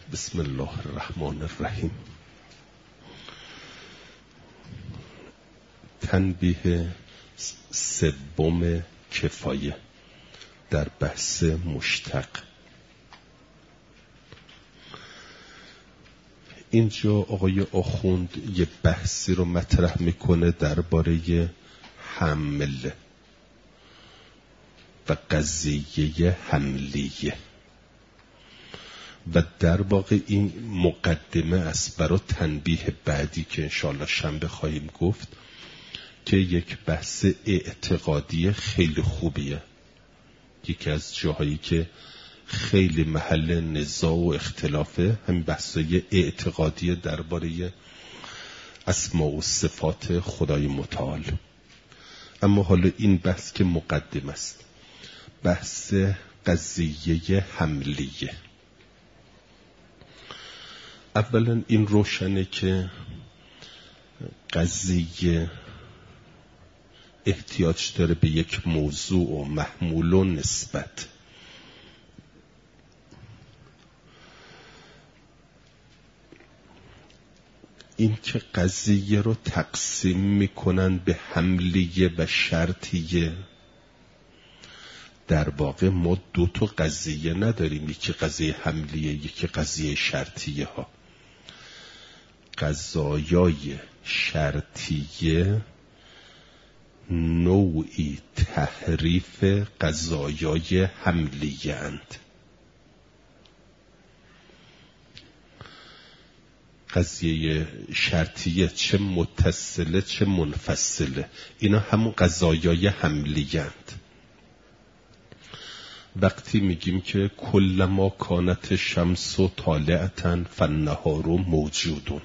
بسم الله الرحمن الرحیم. تنبیه سوم کفایه در بحث مشتق. اینجا آقای آخوند یه بحثی رو مطرح میکنه درباره حمل و قضیه حملیه و در واقع این مقدمه است برای تنبیه بعدی که انشاءالله شنبه خواهیم گفت که یک بحث اعتقادی خیلی خوبیه. یکی از جاهایی که خیلی محل نزاع و اختلافه همین بحثای اعتقادی درباره اسماء و صفات خدای متعال. اما حالا این بحث که مقدم است، بحث قضیه حملیه. اولا این روشنه که قضیه احتیاج داره به یک موضوع و محمول و نسبت. این که قضیه رو تقسیم میکنن به حملیه و شرطیه، در واقع ما دو تا قضیه نداریم، یکی قضیه حملیه یکی قضیه شرطیه ها. قضایای شرطیه نوعی تحریف قضایای حملیه اند. قضیه شرطیه چه متصله چه منفصله، اینا همون قضایای حملیه اند. وقتی میگیم که کلما کانت شمس طالعة فالنهار موجود،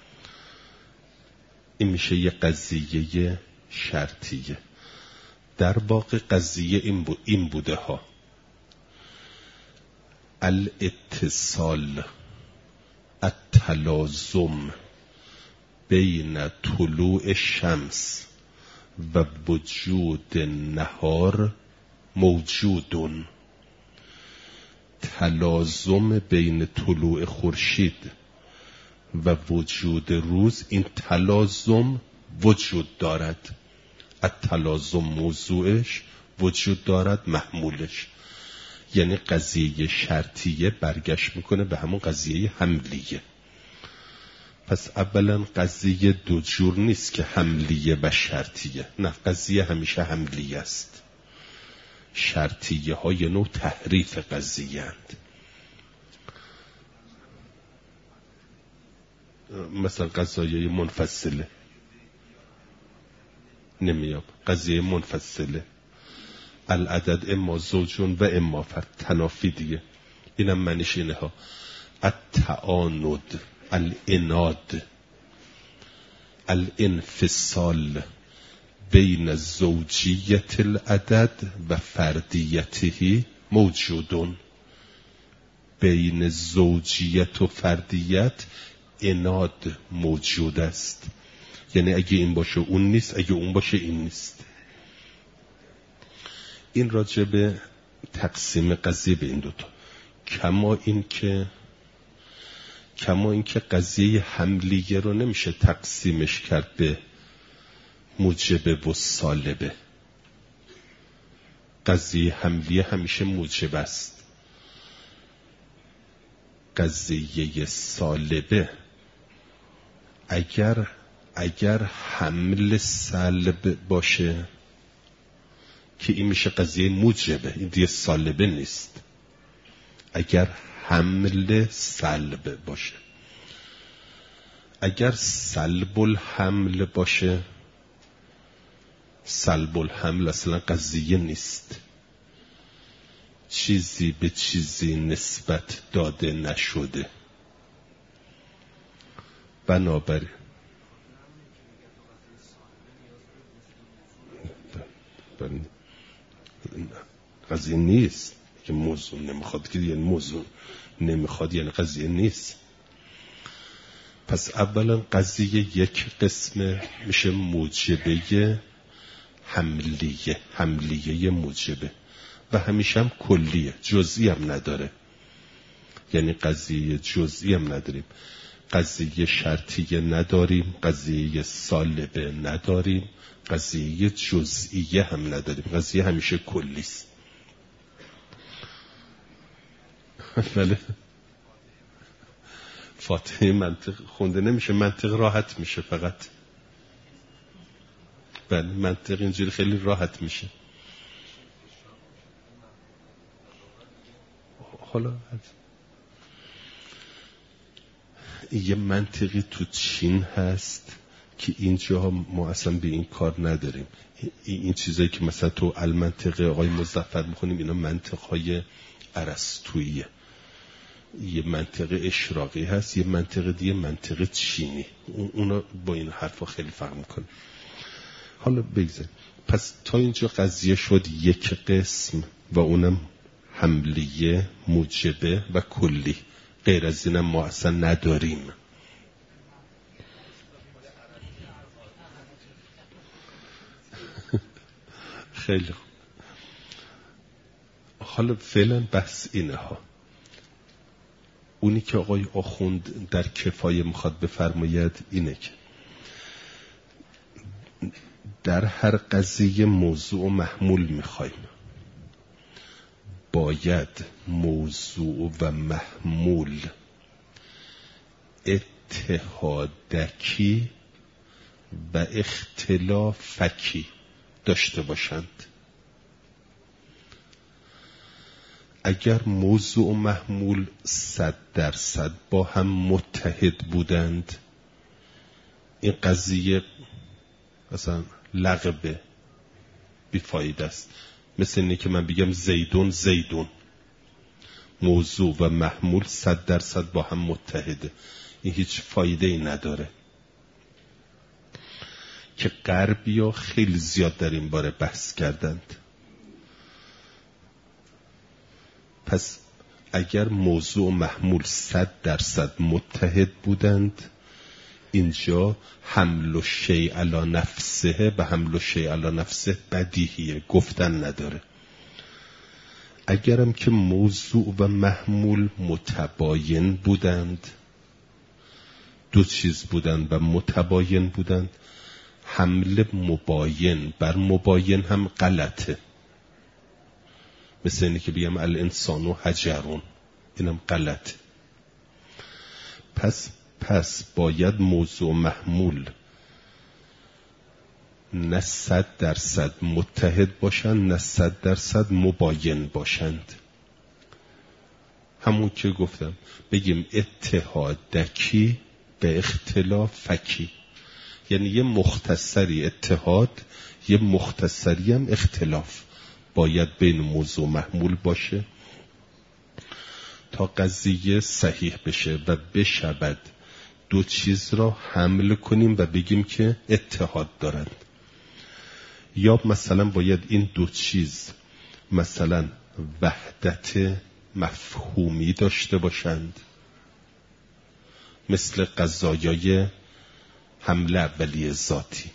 این میشه یه قضیه شرطیه. در واقع قضیه این بوده ها: الاتصال، التلازم بین طلوع الشمس و وجود النهار موجود. تلازم بین طلوع خورشید و وجود روز، این تلازم وجود دارد. التلازم موضوعش، وجود دارد محمولش. یعنی قضیه شرطیه برگشت میکنه به همون قضیه حملیه. پس اولا قضیه دو جور نیست که حملیه و شرطیه، نه، قضیه همیشه حملیه است. شرطیه های نوع تحریف قضیه اند. مثلا قضایه منفصله نمیاب. قضیه منفصله العدد اما زوجون و اما فرد، تنافی دیگه. اینم معنیش اینه ها: التعاند، الاناد، الانفصال بین زوجیت العدد و فردیته موجودون. بین زوجیت و فردیت اناد موجود است. یعنی اگه این باشه اون نیست، اگه اون باشه این نیست. این راجع به تقسیم قضیه به این دوتا. کما این که قضیه حملیه رو نمیشه تقسیمش کرد به موجب و سالبه. قضیه حملیه همیشه موجب است. قضیه سالبه اگر حمل سلب باشه که این میشه قضیه موجبه، این دیگه سالبه نیست. اگر حمل سلب باشه، اگر سلب الحمل باشه، سلب الحمل اصلا قضیه نیست. چیزی به چیزی نسبت داده نشده. بنابراین قضیه نیست که موضوع نمیخواد، که یعنی موضوع نمیخواد یعنی قضیه نیست. پس اولا قضیه یک قسم میشه موجبه حملیه موجبه و همیشه هم کلیه، جزئی هم نداره. یعنی قضیه جزئی هم نداریم، قضیه شرطیه نداریم، قضیه سالبه نداریم، قضیه جزئیه هم نداریم. قضیه همیشه کلیست. بله فاتحه منطق خونده نمیشه، منطق راحت میشه فقط. بله منطق اینجوری خیلی راحت میشه. حالا یه منطقی تو چین هست که اینجا ما اصلا به این کار نداریم. این چیزایی که مثلا تو المنطقه آقای مظفر میخونیم اینا منطقهای ارسطوییه. یه منطقه اشراقی هست، یه منطقه دیگه منطقه چینی. اونا با این حرفا خیلی فرق میکنه. حالا بگذار. پس تا اینجا قضیه شد یک قسم و اونم حملیه، موجبه و کلی. غیر از اینم ما اصلا نداریم. خیلی خوب. حالا فعلا بحث اینه ها. اونی که آقای آخوند در کفایه میخواد بفرماید اینه که در هر قضیه موضوع و محمول میخوایم، باید موضوع و محمول اتحادکی و اختلافکی داشته باشند. اگر موضوع و محمول 100% با هم متحد بودند، این قضیه مثلا لغبه، بیفایده است. مثل اینه که من بگم زیدون زیدون، موضوع و محمول 100% با هم متحده، این هیچ فایده ای نداره. که غربی‌ها خیلی زیاد در این باره بحث کردند. پس اگر موضوع و محمول 100% متحد بودند، اینجا حمل و شیء علی نفسه به حمل و شیء علی نفسه بدیهیه، گفتن نداره. اگرم که موضوع و محمول متباین بودند، دو چیز بودند و متباین بودند، حمل مباین بر مباین هم غلطه. مثل اینه که بگم الانسان حجرون، اینم غلطه. پس باید موضوع محمول نه 100% متحد باشند، نه 100% مباین باشند. همون که گفتم بگیم اتحادکی به اختلافکی، یعنی یه مختصری اتحاد، یه مختصری هم اختلاف باید بین موضوع محمول باشه تا قضیه صحیح بشه و بشود دو چیز را حمل کنیم و بگیم که اتحاد دارند. یا مثلا باید این دو چیز مثلا وحدت مفهومی داشته باشند، مثل قضایای حمل اولیه ذاتی.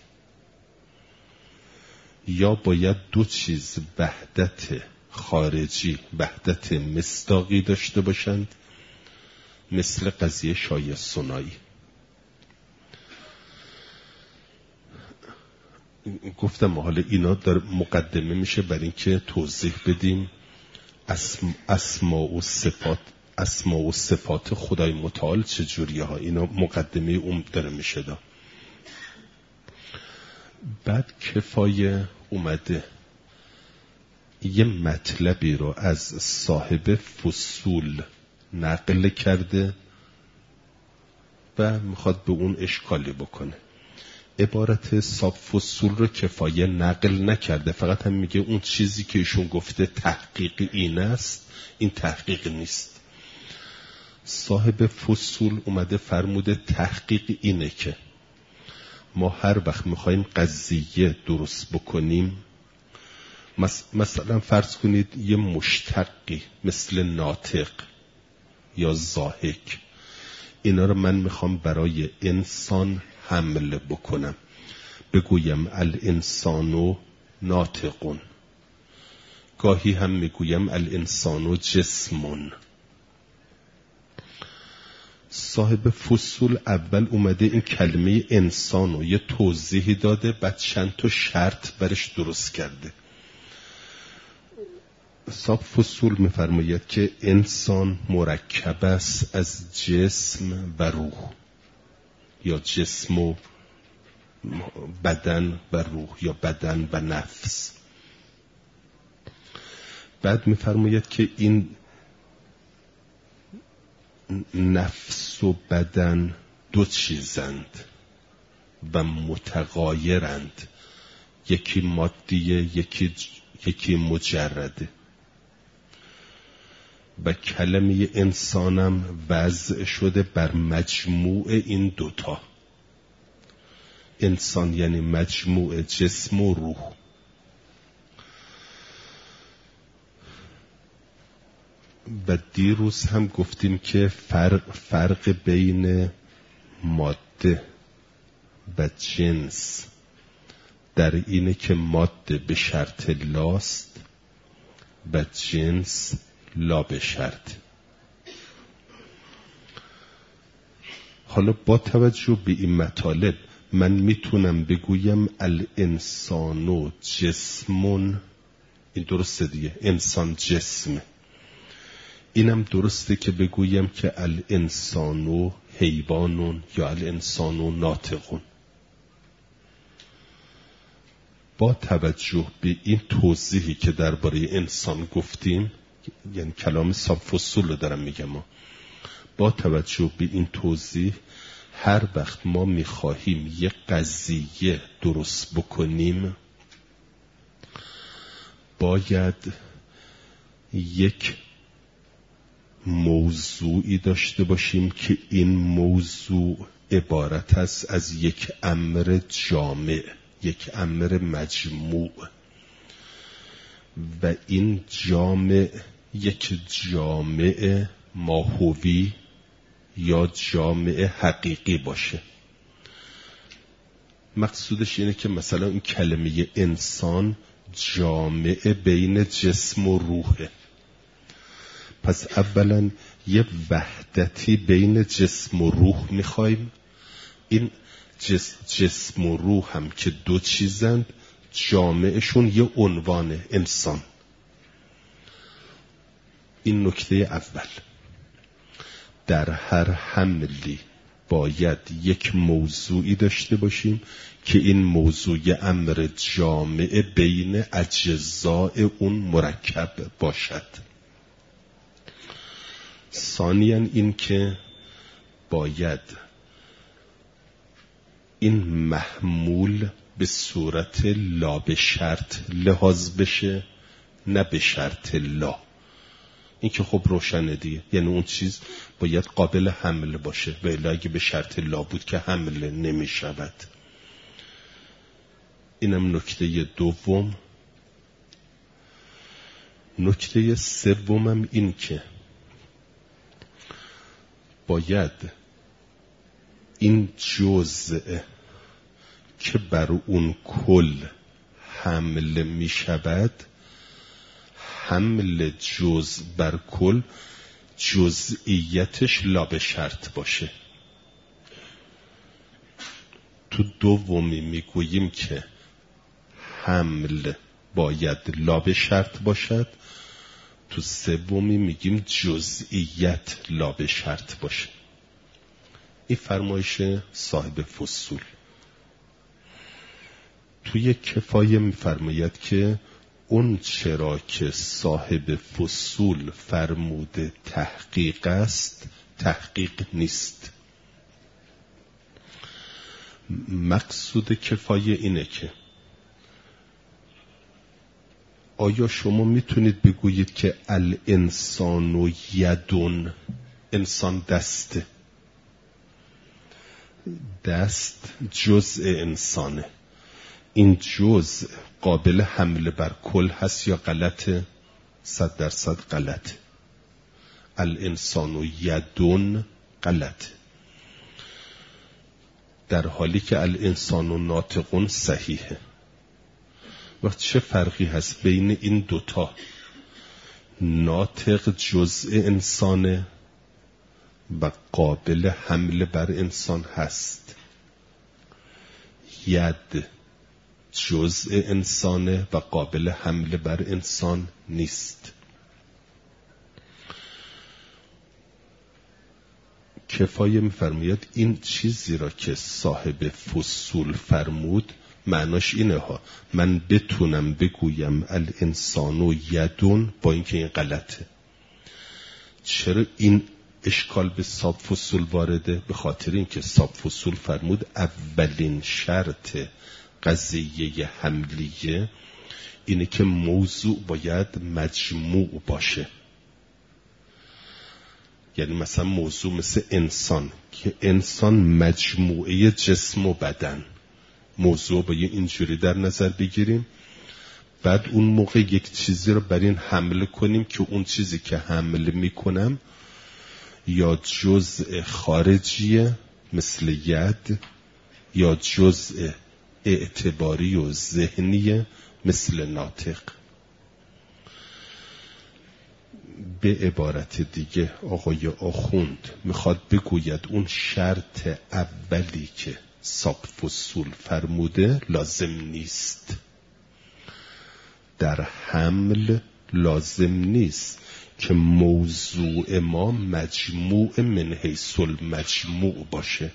یا باید دو چیز وحدت خارجی، وحدت مصداقی داشته باشند، مثل قضیه شایع ثنایی. گفتم حالا اینا در مقدمه میشه برای اینکه توضیح بدیم اسماء و صفات خدای متعال چجوریه ها. اینا مقدمه اون داره میشه دا. بعد کفایه اومده یه مطلبی رو از صاحب فصول نقل کرده و میخواد به اون اشکالی بکنه. عبارت صاحب فصول رو کفایه نقل نکرده، فقط هم میگه اون چیزی که ایشون گفته تحقیق این است، این تحقیق نیست. صاحب فصول اومده فرموده تحقیق اینه که ما هر وقت میخوایم قضیه درست بکنیم، مثلا فرض کنید یه مشتقی مثل ناطق یا ضاحک، اینا رو من میخوام برای انسان حمل بکنم، بگویم الانسان ناطقون، گاهی هم میگویم الانسان جسمون. صاحب فصول اول اومده این کلمه انسان رو یه توضیحی داده، بعد چند تا شرط برش درست کرده. صاحب فصول میفرماید که انسان مرکب است از جسم و روح، یا جسم و بدن و روح، یا بدن و نفس. بعد میفرماید که این نفس و بدن دو چیزند و متغایرند، یکی مادیه یکی مجرده. و کلمه انسانم وضع شده بر مجموع این دوتا. انسان یعنی مجموع جسم و روح. و دیروز هم گفتیم که فرق بین ماده و جنس در اینه که ماده به شرط لاست و جنس لا به شرط. حالا با توجه به این مطالب من میتونم بگویم الانسانو جسمون، این درسته دیگه، انسان جسمه. اینم درسته که بگویم که الانسانو حیوانون یا الانسانو ناطقون. با توجه به این توضیحی که درباره انسان گفتیم، یعنی کلام صاحب فصول رو دارم میگم، با توجه به این توضیح هر وقت ما میخواهیم یه قضیه درست بکنیم باید یک موضوعی داشته باشیم که این موضوع عبارت است از یک امر جامع، یک امر مجموع، و این جامع یک جامع ماهوی یا جامع حقیقی باشه. مقصودش اینه که مثلا این کلمه انسان جامع بین جسم و روحه. پس اولا یه وحدتی بین جسم و روح میخوایم. این جسم و روح هم که دو چیزند، جامعشون یه عنوان انسان. این نکته اول. در هر حملی باید یک موضوعی داشته باشیم که این موضوع امر جامع بین اجزاء اون مرکب باشد. ثانیاً این که باید این محمول به صورت لا به شرط لحاظ بشه، نه به شرط لا. این که خب روشنه دیگه، یعنی اون چیز باید قابل حمل باشه، و الا اگه به شرط لا بود که حمل نمی شود. اینم نکته دوم. نکته سومم این که باید این جزء که بر اون کل حمل می شود، حمل جزء بر کل جزئیتش لا به شرط باشه. تو دومی میگوییم که حمل باید لا به شرط باشد، تو سومی میگیم جزئیت لا به شرط باشه. این فرمایش صاحب فصول. توی کفایه میفرماید که اون چرا که صاحب فصول فرموده تحقیق است، تحقیق نیست. مقصود کفایه اینه که آیا شما میتونید بگویید که الانسان و یدون، انسان دسته، دست جزء انسانه، این جزء قابل حمل بر کل هست یا غلطه؟ 100% غلطه. الانسان و یدون غلطه، در حالی که الانسان و ناطقون صحیحه. وقت چه فرقی هست بین این دوتا؟ ناطق جزء انسانه و قابل حمل بر انسان هست. ید جزء انسانه و قابل حمل بر انسان نیست. کفایه می‌فرماید این چیزی را که صاحب فصول فرمود معناش اینه ها، من بتونم بگویم الانسان یدون با اینکه این غلطه. چرا این اشکال به صاحب فصول وارده؟ به خاطر اینکه صاحب فصول فرمود اولین شرط قضیه حملیه اینه که موضوع باید مجموع باشه. یعنی مثلا موضوع مثل انسان که انسان مجموعه جسم و بدن، موضوع باید اینجوری در نظر بگیریم. بعد اون موقع یک چیزی رو بر این حمل کنیم که اون چیزی که حمل میکنم یا جزء خارجیه مثل ید یا جزء اعتباری و ذهنیه مثل ناطق. به عبارت دیگه آقای آخوند میخواد بگوید اون شرط اولی که صاحب فصول فرموده لازم نیست. در حمل لازم نیست که موضوع ما مجموع من حیث المجموع باشه.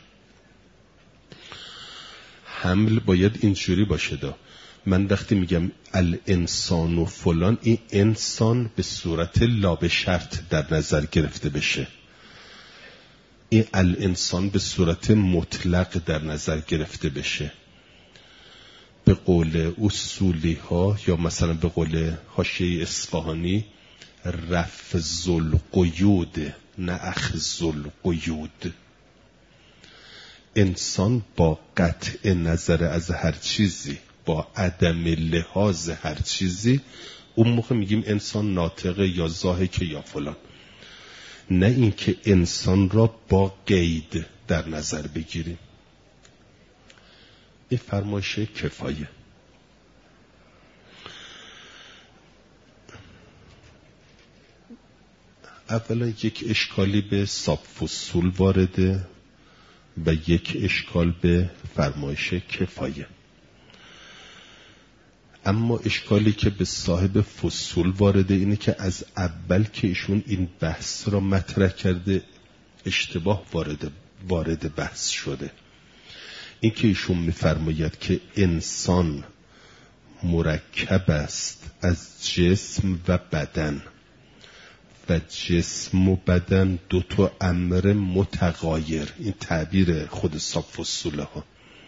حمل باید اینجوری باشه دا. من وقتی میگم الانسان و فلان، این انسان به صورت لا به شرط در نظر گرفته بشه. این الانسان به صورت مطلق در نظر گرفته بشه. به قول اصولی ها یا مثلا به قول حاشیه اصفهانی رفض القیود نه اخذ القیود. انسان با قطع نظر از هر چیزی، با عدم لحاظ هر چیزی، اون موقع میگیم انسان ناطقه یا ضاحکه یا فلان. نه اینکه انسان را با قید در نظر بگیریم. این فرمایش کفایه. اولا یک اشکالی به صاحب فصول وارده و یک اشکال به فرمایش کفایه. اما اشکالی که به صاحب فصول وارده اینه که از اول که ایشون این بحث را مطرح کرده اشتباه وارد بحث شده. این که ایشون میفرماید که انسان مرکب است از جسم و بدن و جسم و بدن دو تا امر متغایر. این تعبیر خود صاحب فصوله ها.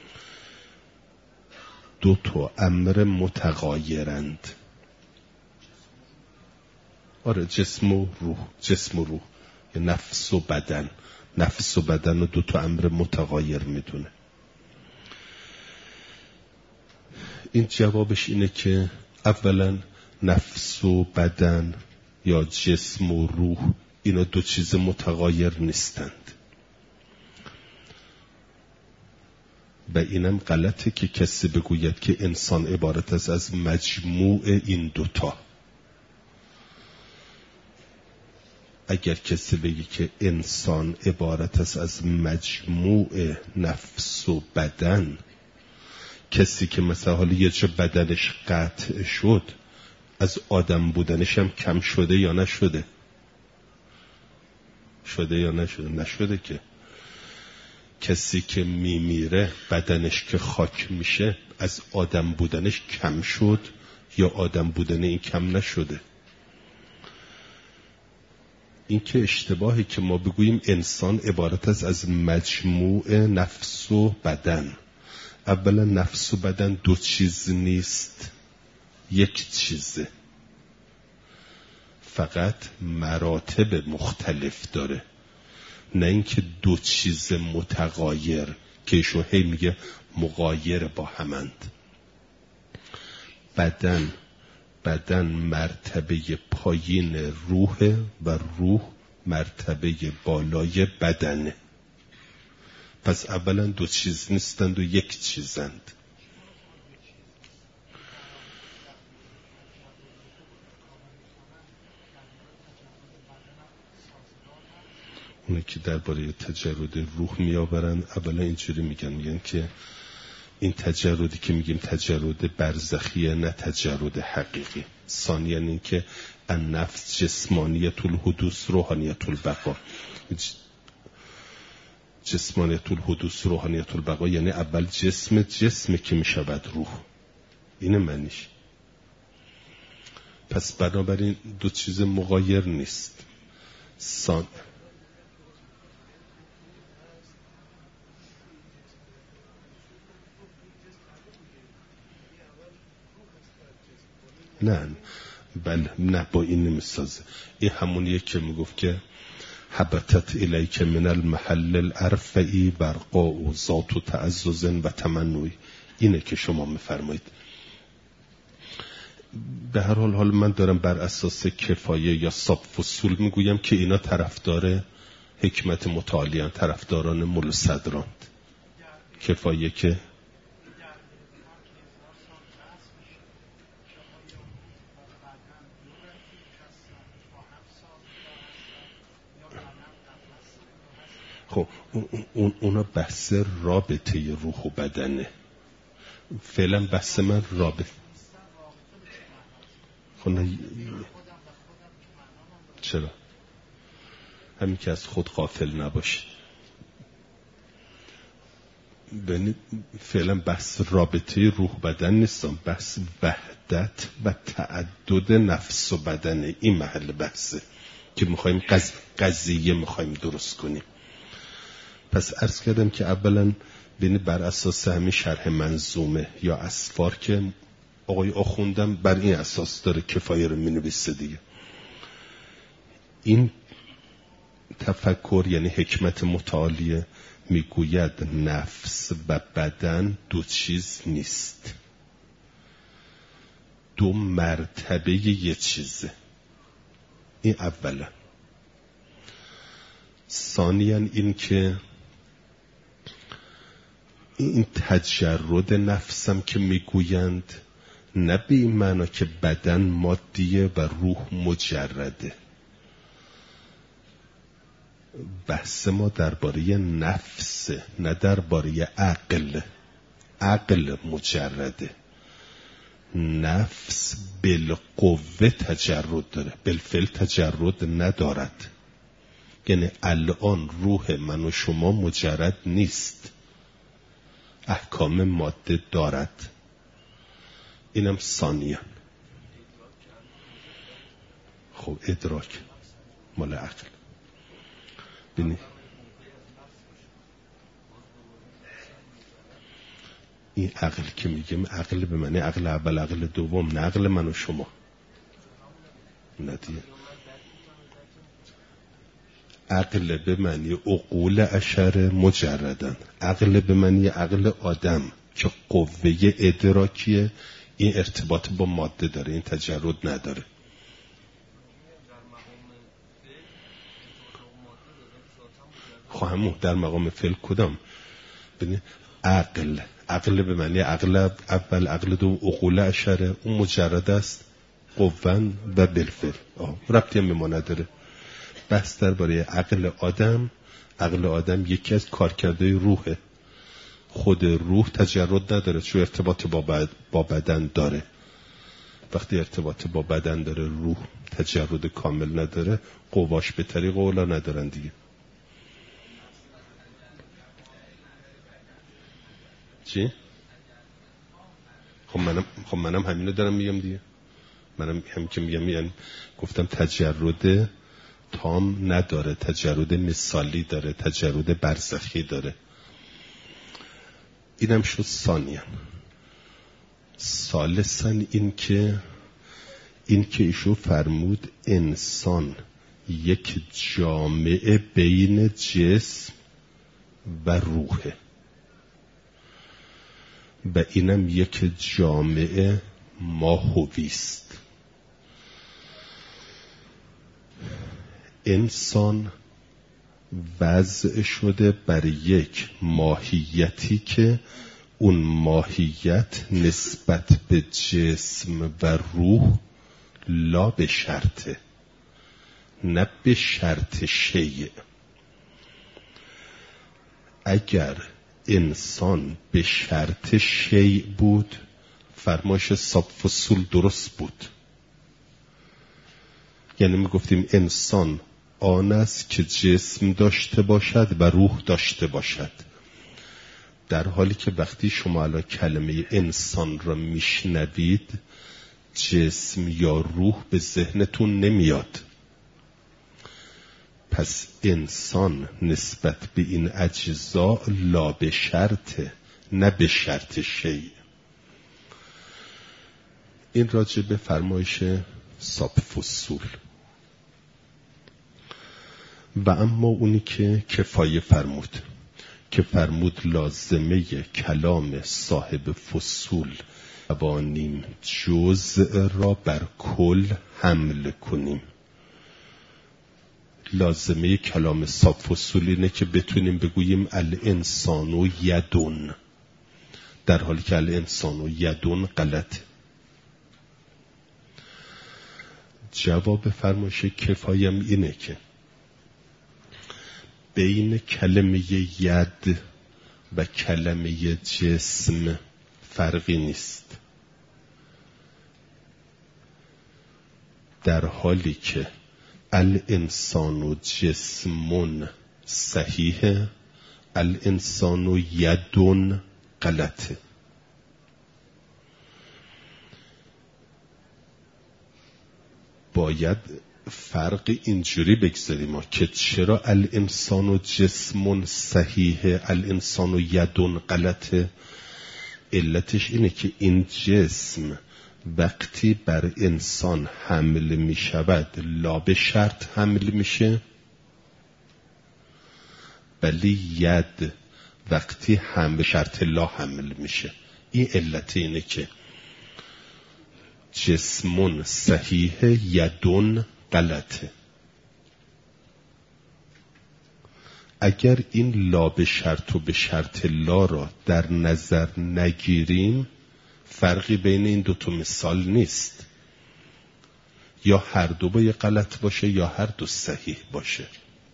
دو تا امر متغایرند. آره، جسم و روح. جسم و روح، نفس و بدن. نفس و بدن رو دو تا امر متغایر میدونه. این جوابش اینه که اولا نفس و بدن یا جسم و روح اینا دو چیز متغایر نیستند و اینم غلطه که کسی بگوید که انسان عبارت است از مجموع این دوتا. اگر کسی بگه که انسان عبارت است از مجموع نفس و بدن، کسی که مثلا حالا یه جا بدنش قطع شد از آدم بودنش هم کم شده یا نشده؟ شده یا نشده؟ نشده. که کسی که میمیره بدنش که خاک میشه از آدم بودنش کم شد یا آدم بودن این کم نشده؟ این که اشتباهی که ما بگوییم انسان عبارت است از مجموع نفس و بدن. اولا نفس و بدن دو چیز نیست، یک چیزه، فقط مراتب مختلف داره. نه اینکه دو چیز متغایر که ایشون هی میگه مغایر با همند. بدن مرتبه پایین روحه و روح مرتبه بالای بدنه. پس اولا دو چیز نیستند و یک چیزند. اونه که درباره تجرد روح میآورن، اولا اینجوری میگن که این تجردی که میگیم تجرد برزخیه، نه تجرد حقیقی. ثانیاً این که النفس جسمانیت الحدوث روحانیت البقا. جسمانیت الحدوث روحانیت البقا یعنی اول جسم که میشود روح. اینه معنیش. پس بنابراین دو چیز مغایر نیست. نه با این نمیسازه. این همونیه که میگفت که حبتت الیک من المحل الارفعی برقا و ذات و تعزز و تمنوی. اینه که شما میفرمایید. به هر حال من دارم بر اساس کفایه یا ساب فصول میگویم که اینا طرفدار حکمت متعالیان، طرفداران مول صدراند. کفایه که خب اونا بحث رابطه روح و بدنه. فعلا بحث من رابطه. خب چرا؟ همین که از خود غافل نباشید. فعلا بحث رابطه روح بدن نیستم، بحث وحدت و تعدد نفس و بدنه. این محل بحثه که میخوایم قضیه میخوایم درست کنیم. پس عرض کردم که اولا بر اساس همین شرح منظومه یا اسفار که آقای آخوندم بر این اساس داره کفایه رو مینویسه دیگه. این تفکر یعنی حکمت متعالیه میگوید نفس و بدن دو چیز نیست، دو مرتبه یه چیزه. این اولا. ثانیاً این که این تجرد نفسم که میگویند نه به این معنا که بدن مادیه و روح مجرده. بحث ما درباره نفس، نه درباره عقل. عقل مجرده، نفس بالقوه تجرد داره، بالفعل تجرد ندارد. یعنی الان روح من و شما مجرد نیست، احکام ماده دارد. اینم ثانیاً. خب ادراک مال عقل. بینی این عقل که میگیم عقل به معنی عقل اول، عقل دوم، نه عقل من و شما. ندیه عقل به معنی عقول اشر مجردن. عقل به معنی عقل آدم که قوه ادراکیه. این ارتباط با ماده داره، این تجرد نداره. خواهمون در مقام فعل کدام؟ ببین عقل به معنی عقل اول، عقل دو، عقول اشره. اون مجرد است، قوون و بالفعل. ربطی هم به ما نداره. بحث درباره عقل آدم. عقل آدم یکی از کارکردهای روحه. خود روح تجرد نداره چون ارتباط با بدن داره. وقتی ارتباط با بدن داره، روح تجرد کامل نداره. قواش به طریق اولا ندارن دیگه. چی؟ خب منم همینو دارم میگم دیگه. منم هم که میگم یعنی گفتم تجرد تام نداره، تجرد مثالی داره، تجرد برزخی داره. اینم شد ثانیاً. ثالثاً این که ایشو فرمود انسان یک جامعه بین جسم و روحه و اینم یک جامعه ماهویست. انسان وضع شده بر یک ماهیتی که اون ماهیت نسبت به جسم و روح لا به شرطه، نه به شرط شیء. اگر انسان به شرط شیء بود، فرمایش صفصول درست بود. یعنی می گفتیم انسان آن است که جسم داشته باشد و روح داشته باشد، در حالی که وقتی شما الان کلمه انسان را میشنوید جسم یا روح به ذهنتون نمیاد. پس انسان نسبت به این اجزا لا به شرطه، نه به شرط شیء. این راجع به فرمایش صفصول. و اما اونی که کفایه فرمود، که فرمود لازمه کلام صاحب فصول توانیم جزء را بر کل حمل کنیم. لازمه کلام صاحب فصول اینه که بتونیم بگوییم الانسان و یدون، در حالی که الانسان و یدون غلطه. جواب فرمایش کفایم اینه که بین کلمه ید و کلمه جسم فرقی نیست، در حالی که الانسان جسم صحیحه، الانسان یدون غلطه. باید فرق اینجوری بگذاریم که چرا الانسان جسم صحیحه الانسان یدون غلطه. علتش اینه که این جسم وقتی بر انسان حمل می شود لا به شرط حمل میشه، ولی ید وقتی هم به شرط لا حمل میشه. این علت اینه که جسمون صحیح یدون غلطه. اگر این لا به شرط و به شرط لا را در نظر نگیریم فرقی بین این دوتا مثال نیست، یا هر دو باید غلط باشه یا هر دو صحیح باشه.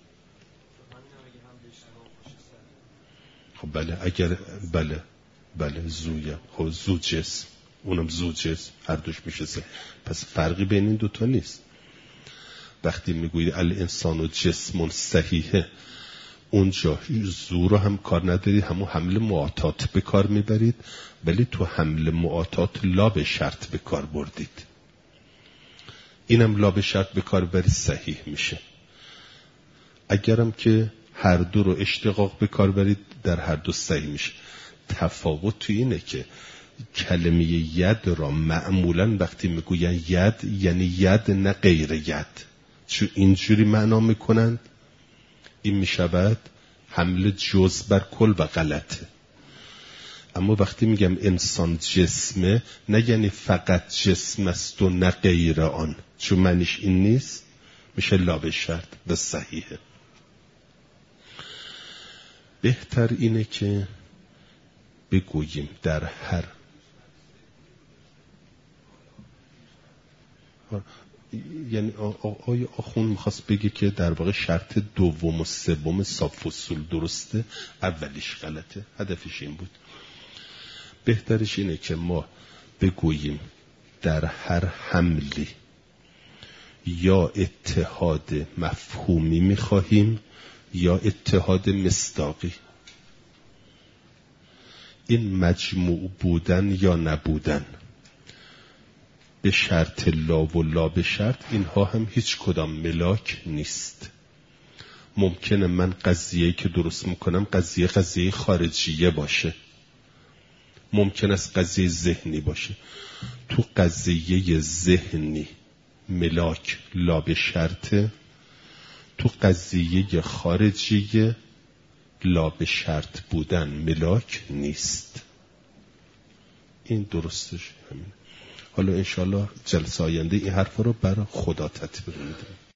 خب بله، اگر بله زویم، خب زو جسم، اونم زو جسم، هر دوش میشه صحیح. پس فرقی بین این دوتا نیست. وقتی میگوید الانسان و جسم صحیحه، اونجا زو رو هم کار ندارید، همون حمل معاطات به کار میبرید، ولی تو حمل معاطات لا به شرط به کار بردید. اینم لا به شرط به کار برید صحیح میشه. اگرم که هر دو رو اشتقاق به کار برید در هر دو صحیح میشه. تفاوت تو اینه که کلمه ید را معمولا وقتی میگوین ید یعنی ید نه غیر ید، چون اینجوری معنا میکنند این میشود حمل جز بر کل و غلطه. اما وقتی میگم انسان جسمه نه یعنی فقط جسم است و نه غیر آن، چون معنیش این نیست، میشه لا به شرط و صحیحه. بهتر اینه که بگوییم در هر یعنی آقای آخون میخواست بگه که در واقع شرط دوم و سوم صفصول درسته، اولیش غلطه. هدفش این بود. بهترش اینه که ما بگوییم در هر حملی یا اتحاد مفهومی میخواهیم یا اتحاد مصداقی. این مجموع بودن یا نبودن به شرط لا و لا به شرط، اینها هم هیچ کدام ملاک نیست. ممکنه من قضیه‌ای که درست میکنم قضیه خارجیه باشه، ممکن است قضیه ذهنی باشه. تو قضیه ذهنی ملاک لا به شرطه، تو قضیه خارجی لا به شرط بودن ملاک نیست. این درستش همین. حالا انشالله جلسه آینده این حرف رو برای خدا تطبیق میدیم.